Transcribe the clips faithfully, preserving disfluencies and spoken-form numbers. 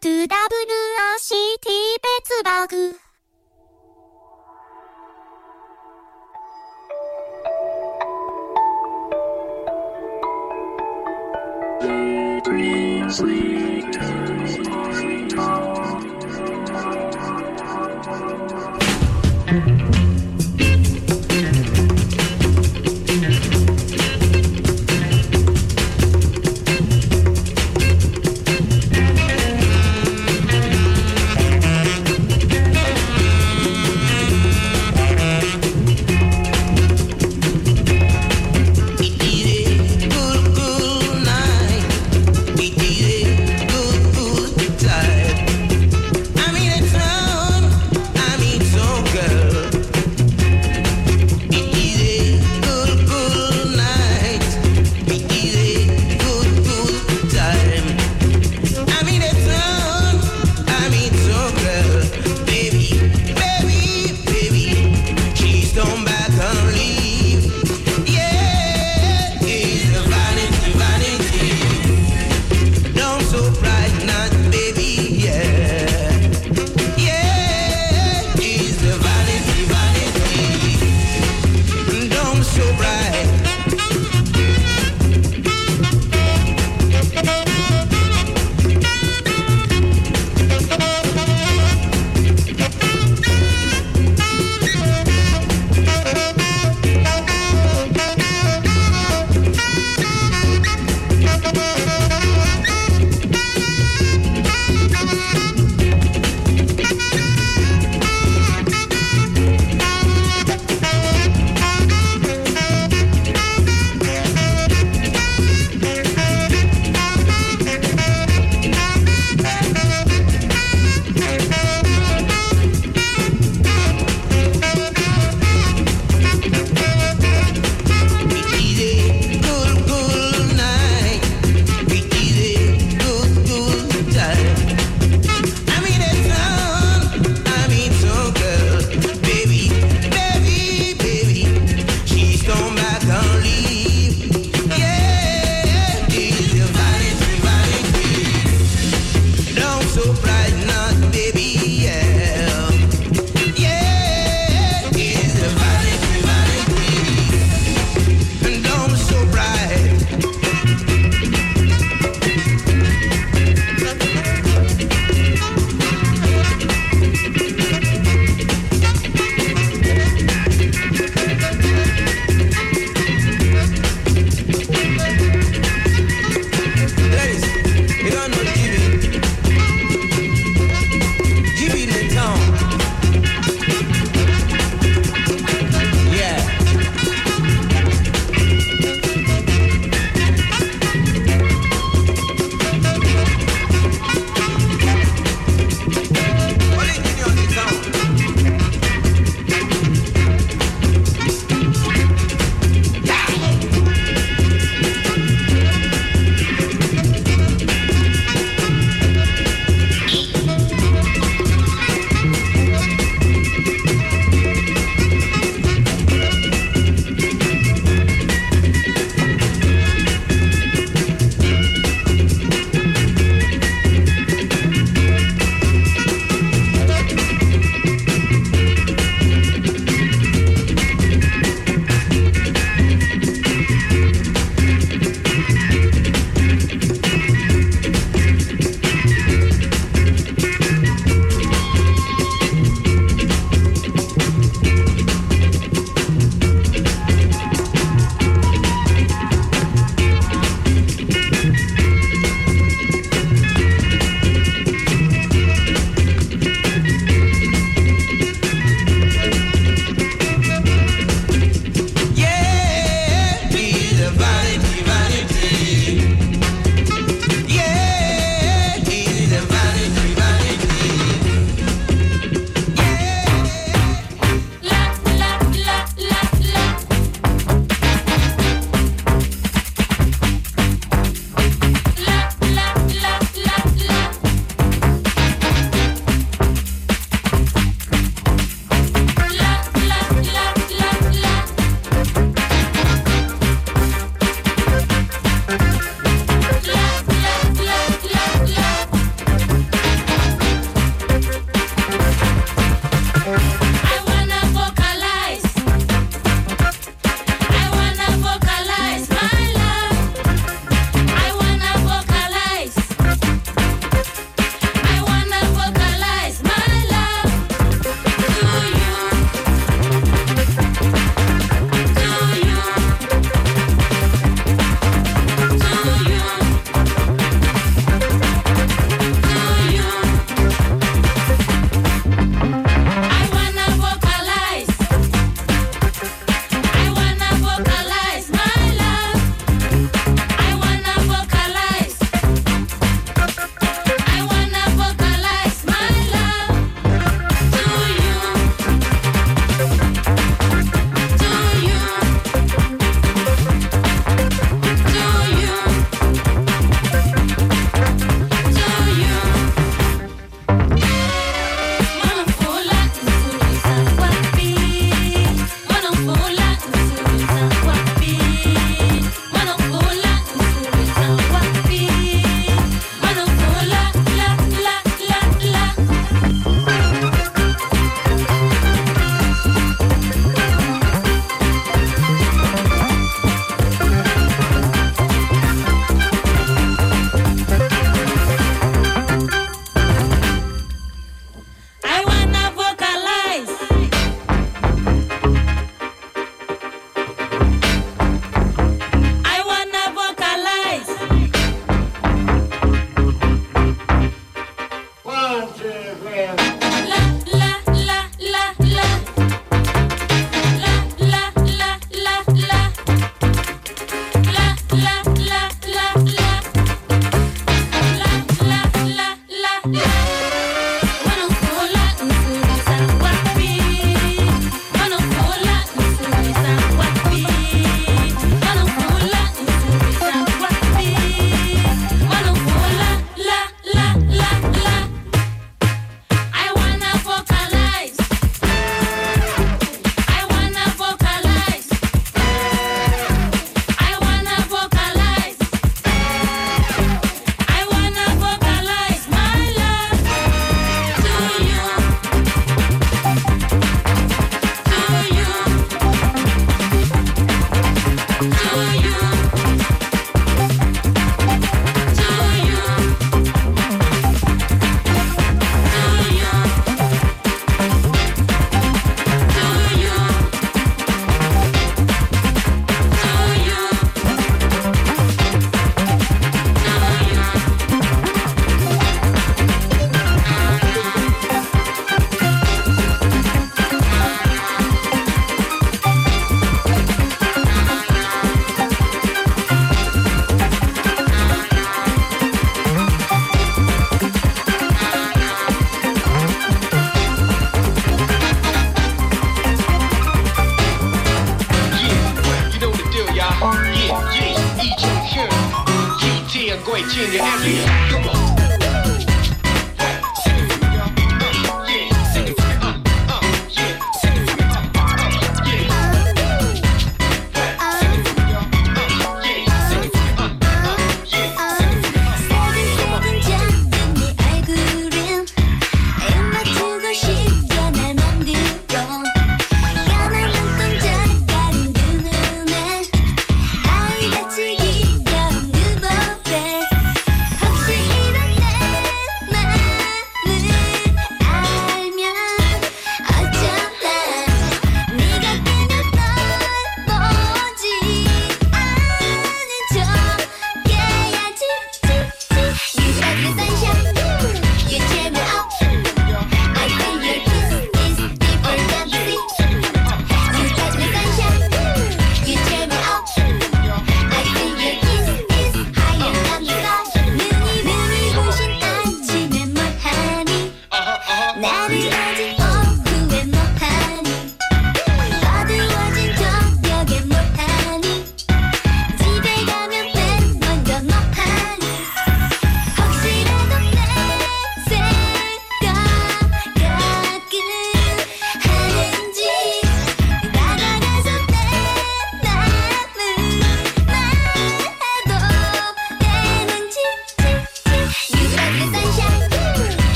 to ダブリューアールシーティー ペッツバーグ。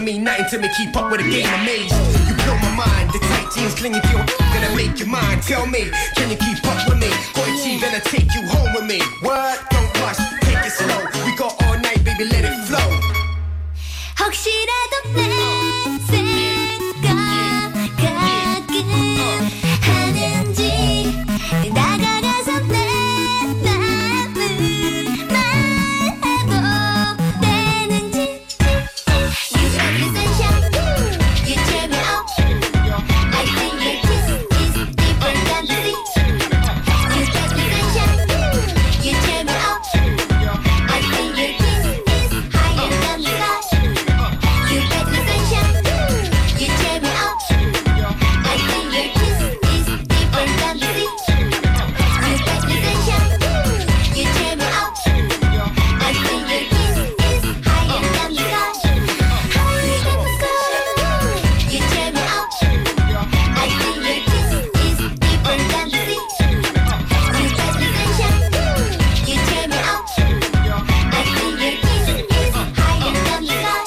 mean nothing to me, keep up with the game, amazed. You blow my mind, the tight jeans clinging to your gonna make your mind. Tell me, can you keep up with me? Got a T, gonna take you home with me. What? Don't rush, take it slow. We got all night, baby, let it flow. 혹시라도 내 생각은 하는지 다가가서 내 맘을 말해도 되는지. You got me sunshine, you tear me up. I think your kiss is deeper than the sea. You got me sunshine, you tear me up. I think your kiss is higher than the sky. You got me sunshine, you tear me up. I think your kiss is deeper than the sea. You got me sunshine, you tear me up. I think your kiss is higher than the sky. Higher than the sky. You tear me up. I think your kiss is deeper than the sea. You got me sunshine, you tear me up. I think your kiss is higher than the sky.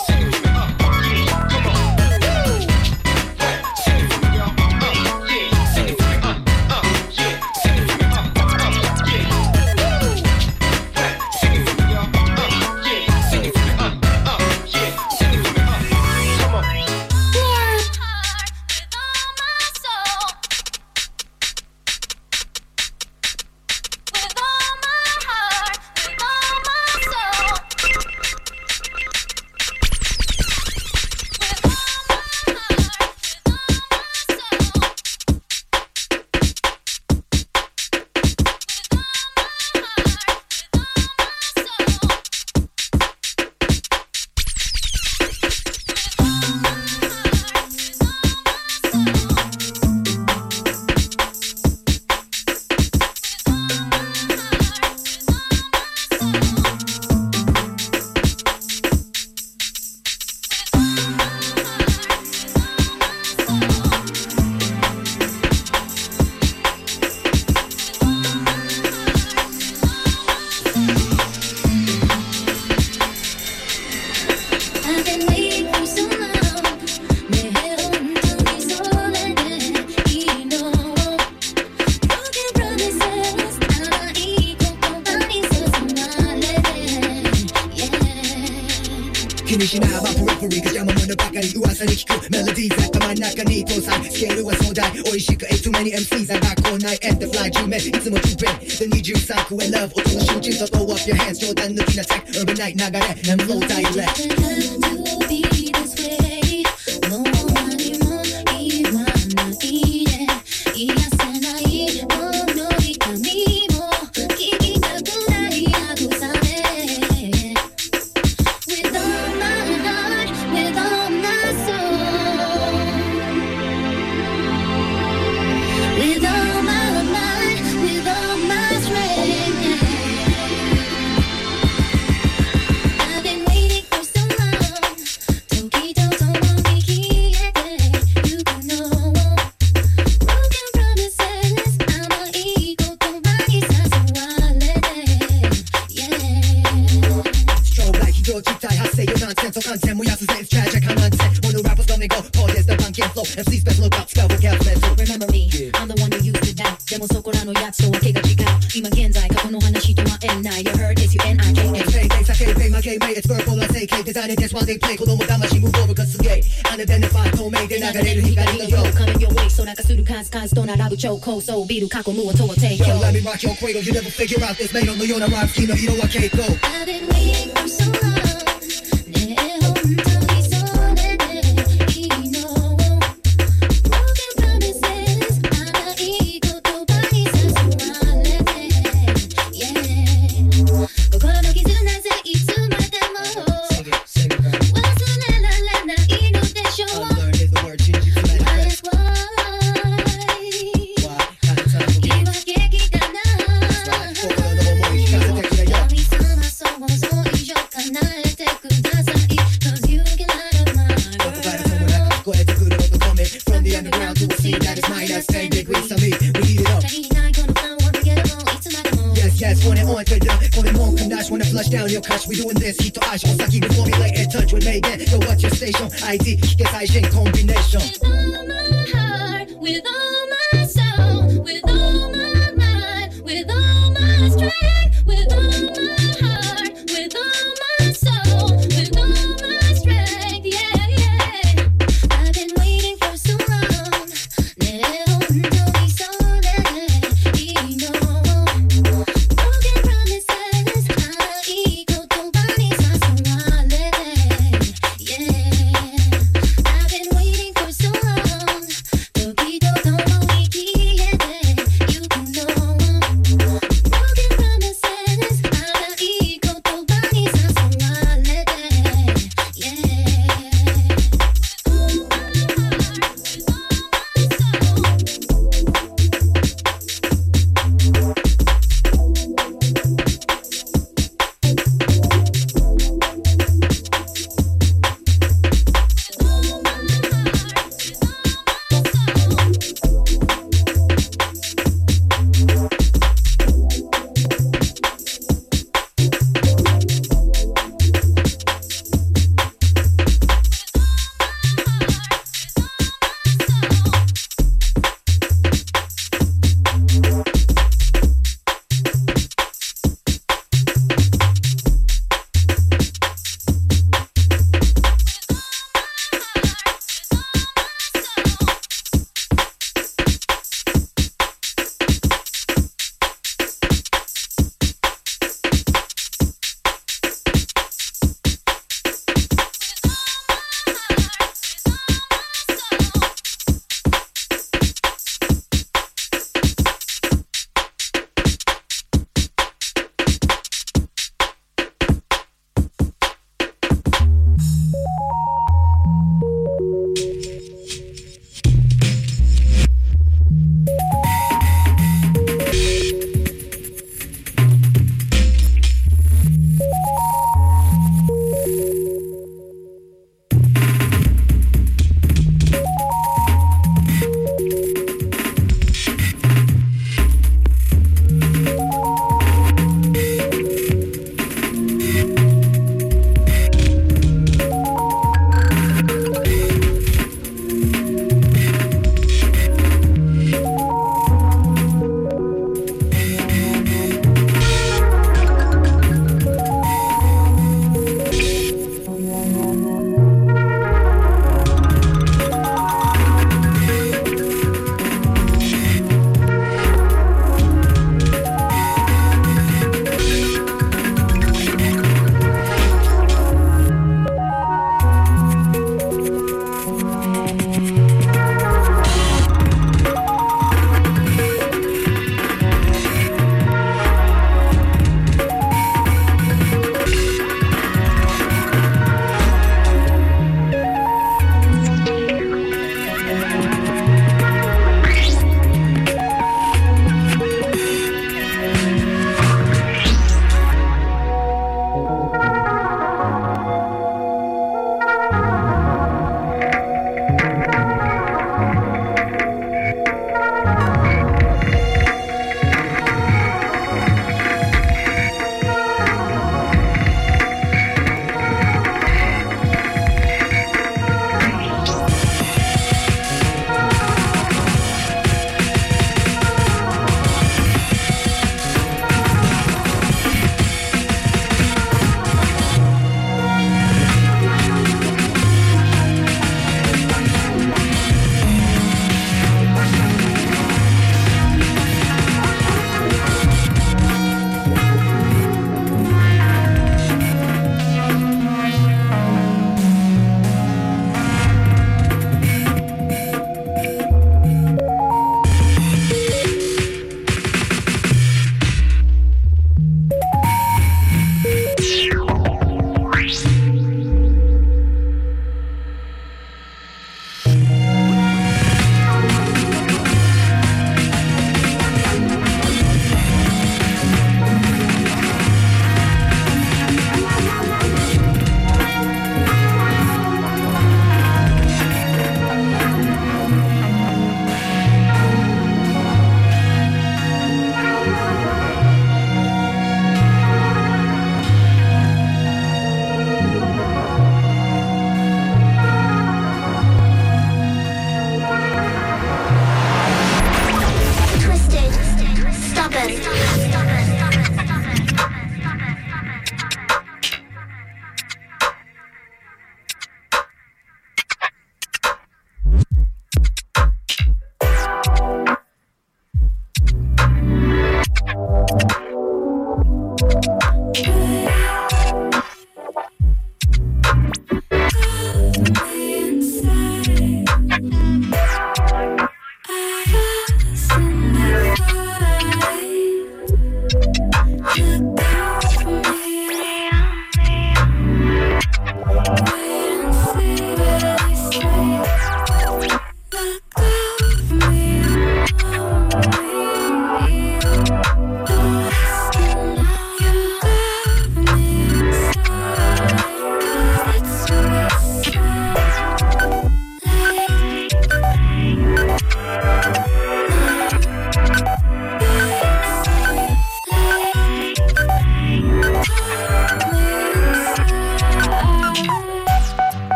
I've been waiting for so long. 내 온통이 설레네. You know, broken promises. 아마 잊고 또 많이 있어서 말해. Yeah. 気にしないバンプラフリーが邪魔者ばかり噂に聞くメロディーズ頭の中に搭載スケールは壮大美味しく A too many エムシー が学校内 and the fly 10名いつも中弁でにじゅうさん区へ love 音の集中と throw up your hands 冗談抜きな tech urban night 流れ and flow direct To be this way. 너무 많이 뭐 이완 나이에 이야세 나이 너의 감이 뭐 기기가 구나이야 구사네. With all my heart, with all my soul, with all my mind, with all my strength. I've been waiting for so long. 저기도 더 넘기기에 돼. You can know. Broken promises. 아마 이것도 많이 사소할래. Yeah. Strobe like 이거 집타이 핫세 your nonsense 어 컨셉 뭐야 수세 it's tragic 한 nonsense 오늘 rappers don't go pause the bank and flow 엠씨 special look up discover careful Remember me, I'm the one who used to doubt. でもそこらのやつとは気が違う。今現在過去の話とは縁ない。You heard it's you and I can't Say they say they my game mate it's verbal I say K design it that's why they play 子供魂 move over cause it's gay unidentified 透明で流れる光のよう Coming your way 空化する数々と並ぶ超高層ビル過去無音とは提 Yo, 供 let me rock your cradle. You never figure out this. Made on the Yona rhyme scheme. No, you know I can't go. I've been waiting for so long. 내 온통이 설레네. You know. Broken promises. 아마 이것도 많이 사소할래. Yeah. 걸어가기 전 낮에 잊지 말 때 뭐. Sing it, sing it, girl. 와슬랄랄라 나 이노대 show. Unlearn is the word. Change it to let it Why rest. is why? Why? Kind of time for you. 이와 얘기가 나. Right. Fogo no more. You can't take it, yo. 여기 삼아서 어서 잊어가나. down your cash, we doing this. Hito ash, Osaki, we formulate and touch with Megan. Yo, what's your station? I D, Kike Saijin combination. With all my heart, with all my soul, with all my mind, with all my strength, with all my heart, with all my soul, with all my strength, yeah, yeah. I've been waiting for so long. 내온종이 손에 이노 broken promises 아이고 또 많이 사소할래, yeah. I've been waiting for so long. 여기도 더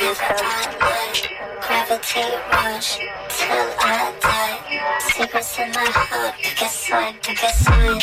Gravity rush till I die. Secrets in my heart, guess what? Guess what?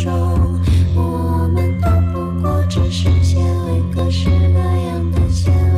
是个样的线。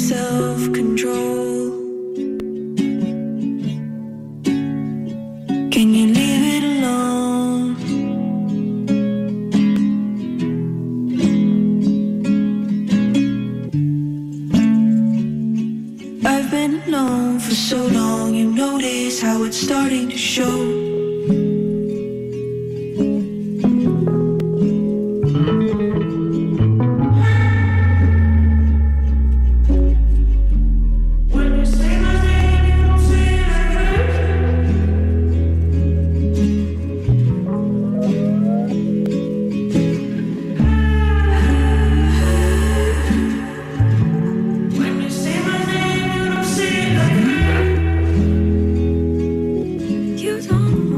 self-control. Can you leave it alone? I've been alone for so long, you notice how it's starting to show. You don't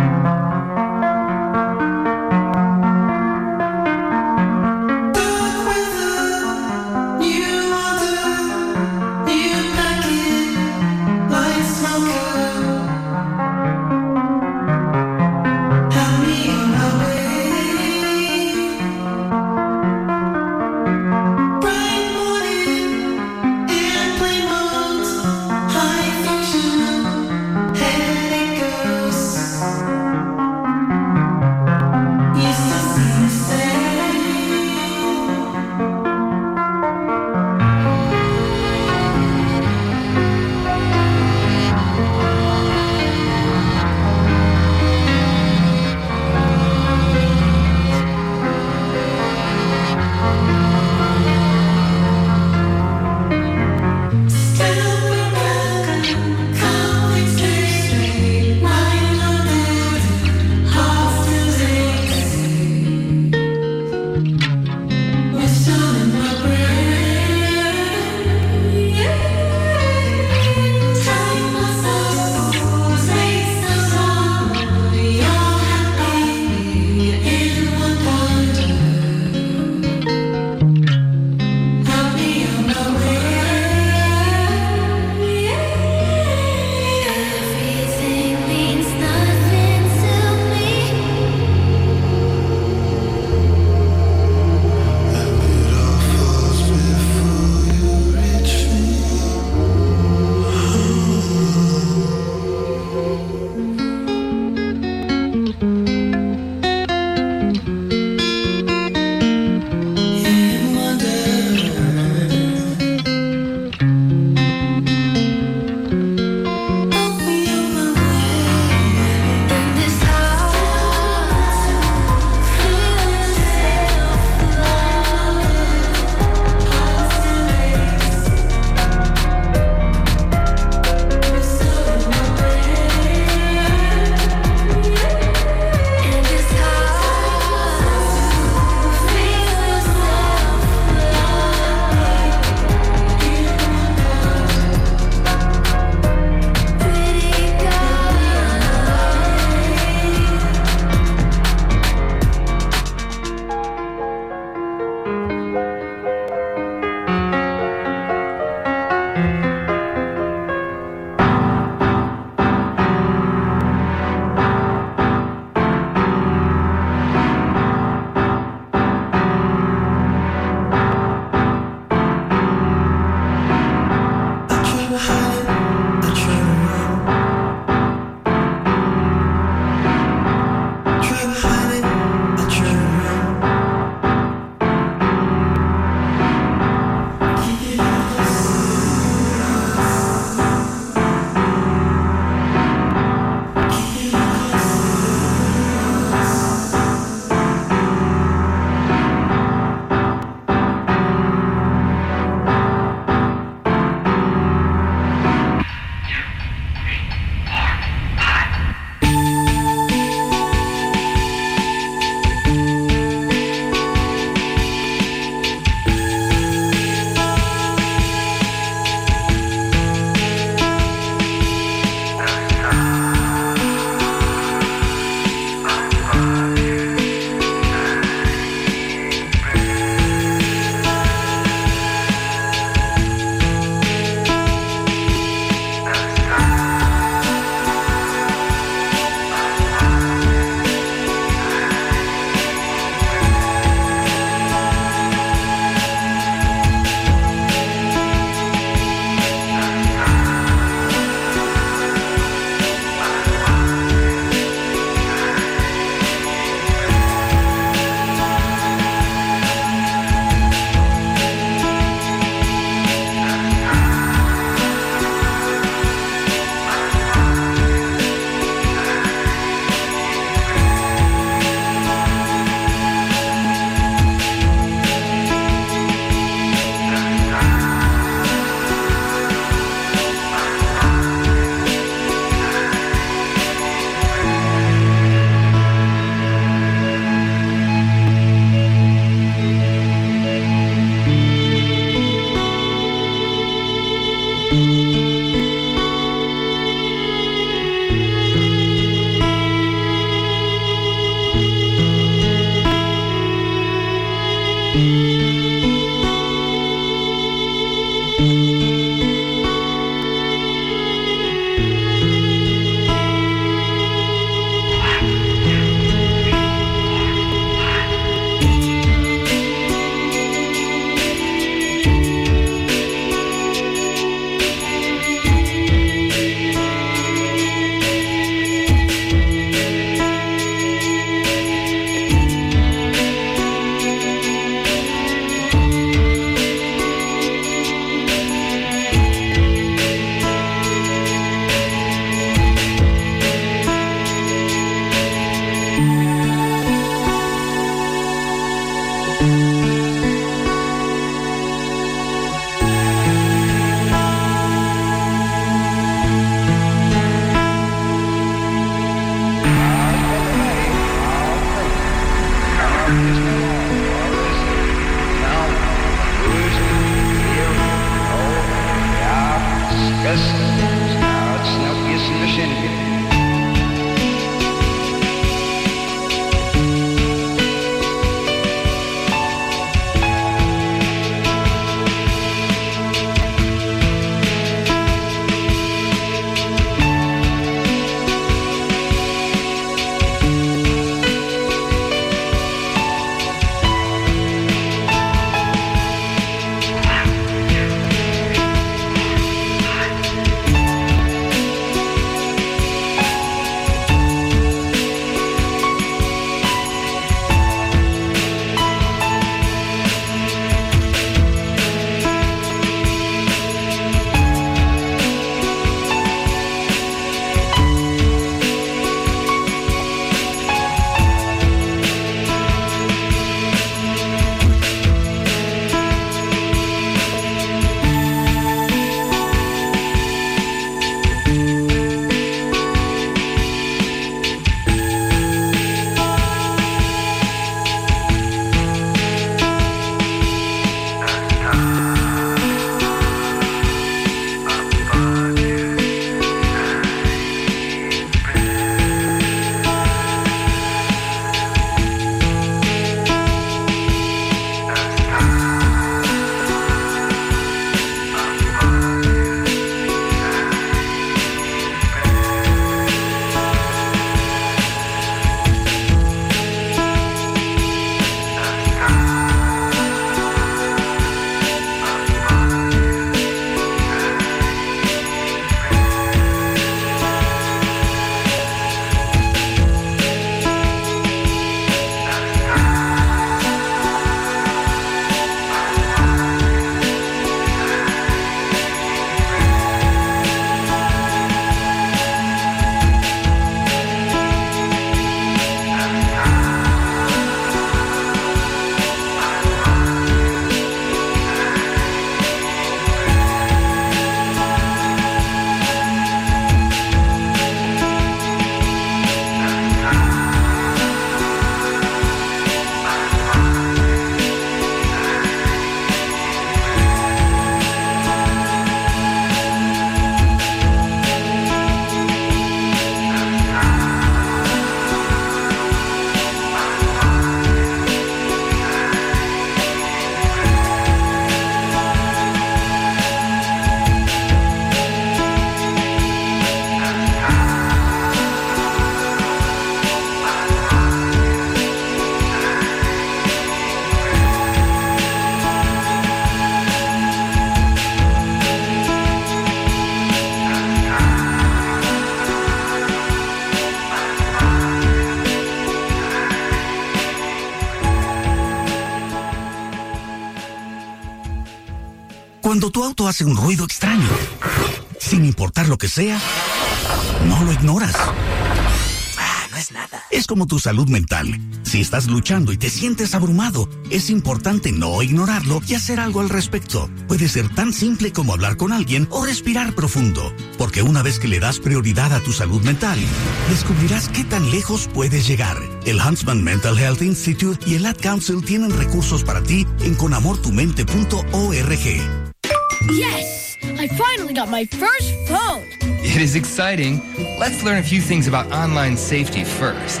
Cuando tu auto hace un ruido extraño, sin importar lo que sea, no lo ignoras. Ah, no es nada. Es como tu salud mental. Si estás luchando y te sientes abrumado, es importante no ignorarlo y hacer algo al respecto. Puede ser tan simple como hablar con alguien o respirar profundo, porque una vez que le das prioridad a tu salud mental, descubrirás qué tan lejos puedes llegar. El Huntsman Mental Health Institute y el Ad Council tienen recursos para ti en con amor tu mente punto org. Yes! I finally got my first phone! It is exciting. Let's learn a few things about online safety first.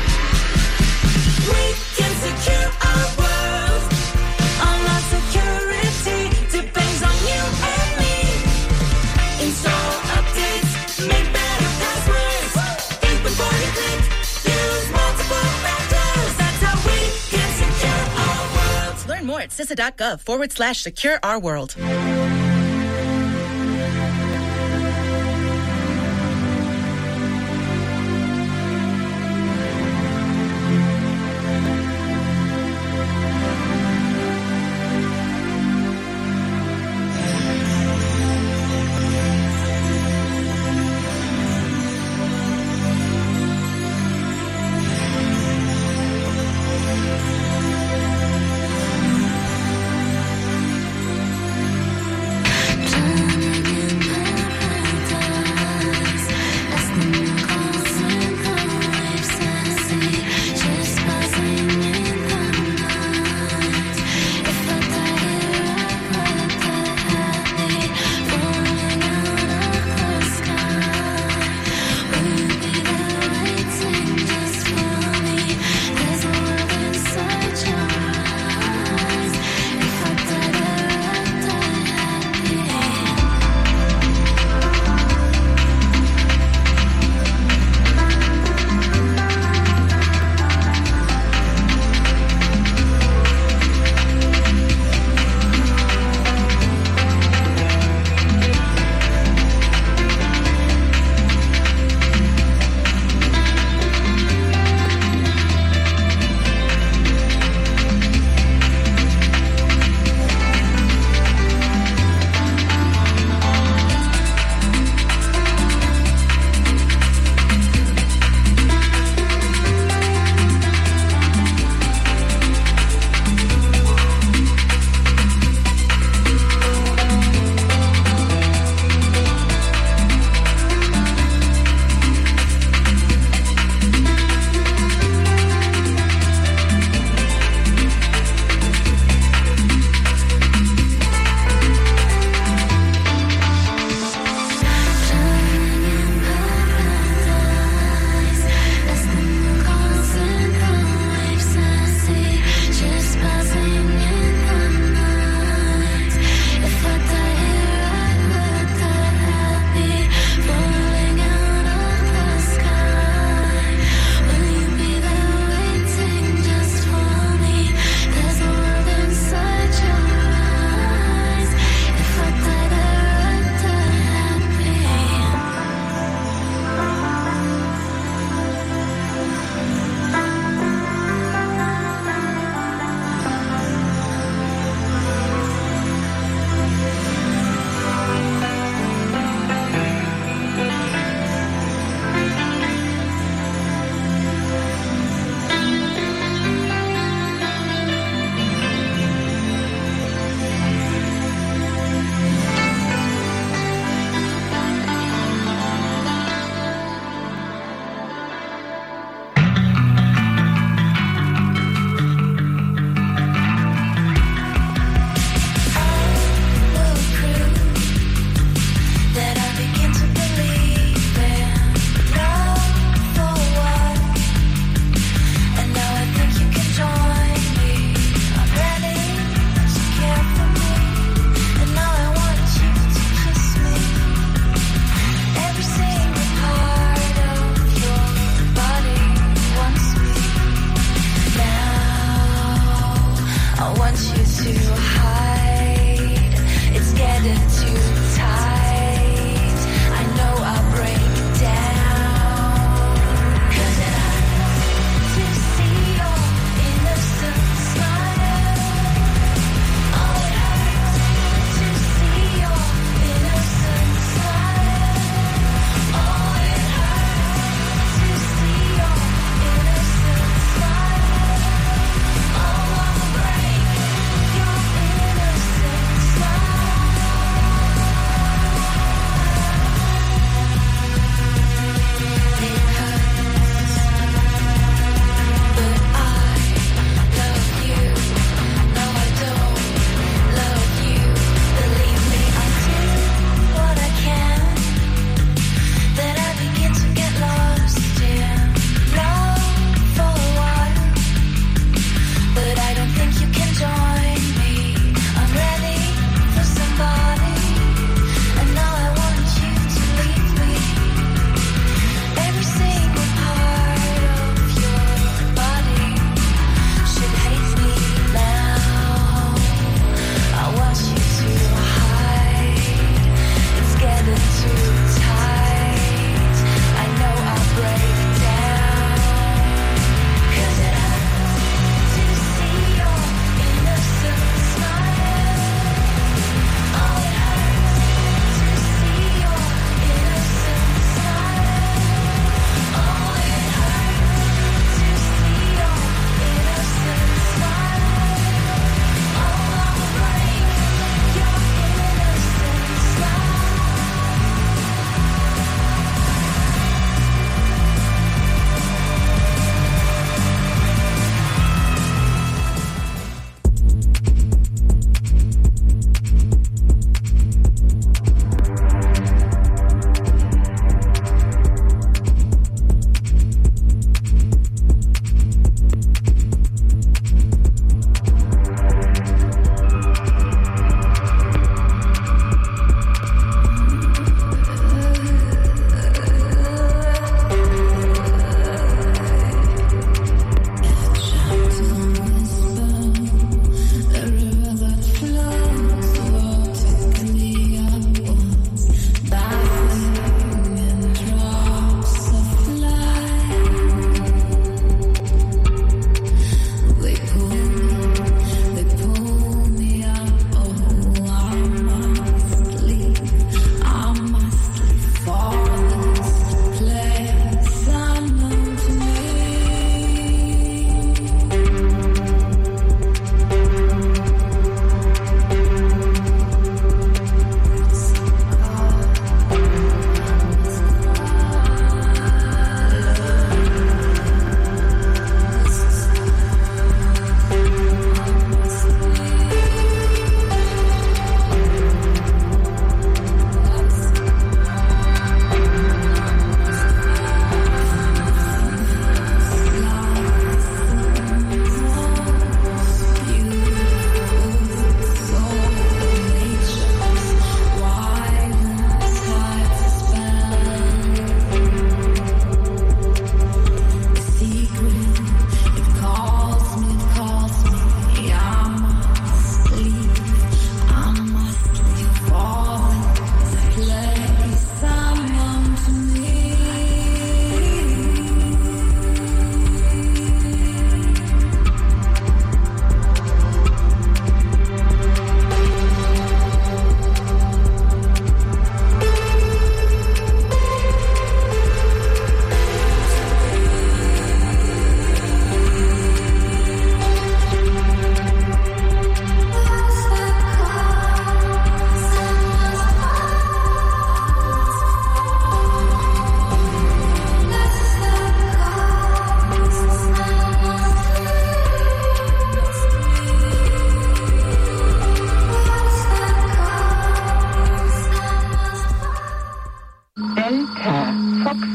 We can secure our world. Online security depends on you and me. Install updates, make better passwords. Think before you click. Use multiple factors. That's how we can secure our world. Learn more at C I S A.gov forward slash secure our world.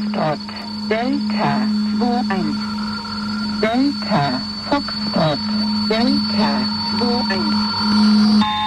Foxtrot, Delta zwei eins. Delta, Foxtrot, Delta zwei eins.